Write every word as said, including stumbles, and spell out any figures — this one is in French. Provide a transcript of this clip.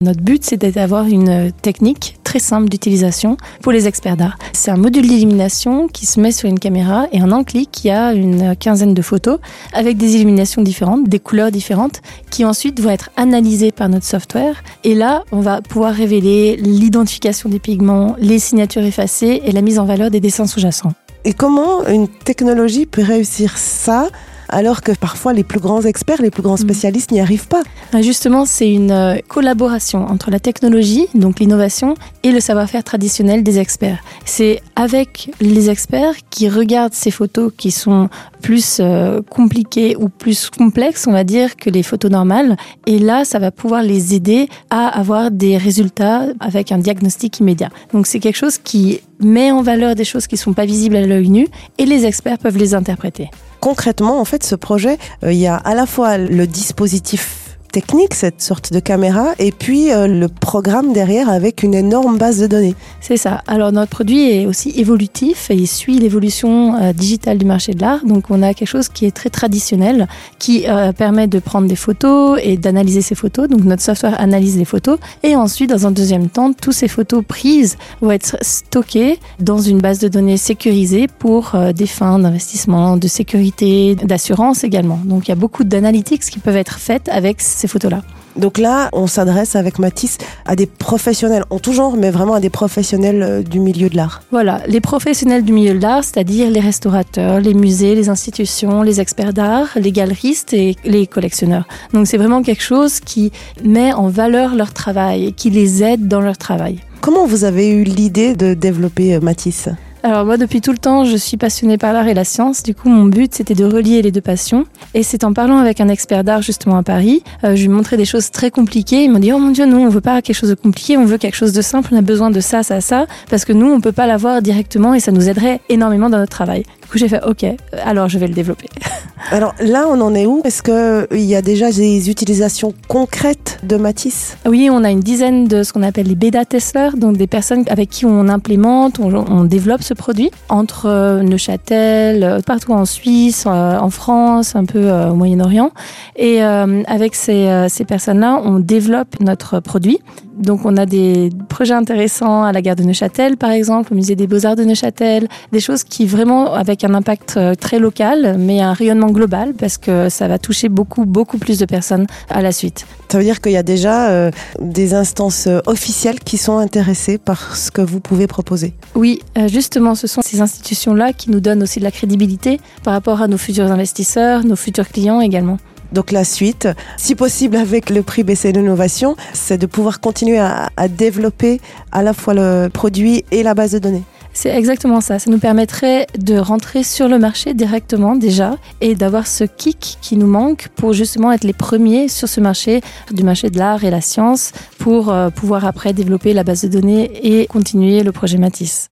Notre but, c'est d'avoir une technique très simple d'utilisation pour les experts d'art. C'est un module d'illumination qui se met sur une caméra et en un clic, il y a une quinzaine de photos avec des illuminations différentes, des couleurs différentes qui ensuite vont être analysées par notre software. Et là, on va pouvoir révéler l'identification des pigments, les signatures effacées et la mise en valeur des dessins sous-jacents. Et comment une technologie peut réussir ça alors que parfois les plus grands experts, les plus grands spécialistes n'y arrivent pas? Justement, c'est une collaboration entre la technologie, donc l'innovation, et le savoir-faire traditionnel des experts. C'est avec les experts qui regardent ces photos qui sont plus euh, compliquées ou plus complexes, on va dire, que les photos normales. Et là, ça va pouvoir les aider à avoir des résultats avec un diagnostic immédiat. Donc, c'est quelque chose qui met en valeur des choses qui ne sont pas visibles à l'œil nu et les experts peuvent les interpréter. Concrètement, en fait, ce projet, euh, il y a à la fois le dispositif technique, cette sorte de caméra, et puis euh, le programme derrière avec une énorme base de données. C'est ça. Alors notre produit est aussi évolutif et il suit l'évolution euh, digitale du marché de l'art. Donc on a quelque chose qui est très traditionnel, qui euh, permet de prendre des photos et d'analyser ces photos. Donc notre software analyse les photos et ensuite, dans un deuxième temps, toutes ces photos prises vont être stockées dans une base de données sécurisée pour euh, des fins d'investissement, de sécurité, d'assurance également. Donc il y a beaucoup d'analytics qui peuvent être faites avec ces photos-là. Donc là, on s'adresse avec Matisse à des professionnels en tout genre, mais vraiment à des professionnels du milieu de l'art. Voilà, les professionnels du milieu de l'art, c'est-à-dire les restaurateurs, les musées, les institutions, les experts d'art, les galeristes et les collectionneurs. Donc c'est vraiment quelque chose qui met en valeur leur travail et qui les aide dans leur travail. Comment vous avez eu l'idée de développer Matisse ? Alors moi, depuis tout le temps, je suis passionnée par l'art et la science. Du coup, mon but, c'était de relier les deux passions. Et c'est en parlant avec un expert d'art, justement, à Paris, euh, je lui montrais des choses très compliquées. Ils m'ont dit « Oh mon Dieu, nous, on veut pas quelque chose de compliqué, on veut quelque chose de simple, on a besoin de ça, ça, ça, parce que nous, on peut pas l'avoir directement et ça nous aiderait énormément dans notre travail. » Du coup, j'ai fait « Ok, alors je vais le développer. » Alors là, on en est où ? Est-ce qu'il y a déjà des utilisations concrètes de Matisse ? Oui, on a une dizaine de ce qu'on appelle les bêta-testeurs, donc des personnes avec qui on implémente, on, on développe ce produit entre Neuchâtel, partout en Suisse, en France, un peu au Moyen-Orient. Et euh, avec ces, euh, ces personnes-là, on développe notre produit. Donc on a des projets intéressants à la gare de Neuchâtel, par exemple, au musée des Beaux-Arts de Neuchâtel, des choses qui vraiment avec un impact très local, mais un rayonnement global, parce que ça va toucher beaucoup, beaucoup plus de personnes à la suite. Ça veut dire qu'il y a déjà euh, des instances euh, officielles qui sont intéressées par ce que vous pouvez proposer. Oui, euh, justement, ce sont ces institutions-là qui nous donnent aussi de la crédibilité par rapport à nos futurs investisseurs, nos futurs clients également. Donc la suite, si possible avec le prix B C d'Innovation, c'est de pouvoir continuer à, à développer à la fois le produit et la base de données. C'est exactement ça. Ça nous permettrait de rentrer sur le marché directement déjà et d'avoir ce kick qui nous manque pour justement être les premiers sur ce marché, du marché de l'art et la science, pour euh, pouvoir après développer la base de données et continuer le projet Matisse.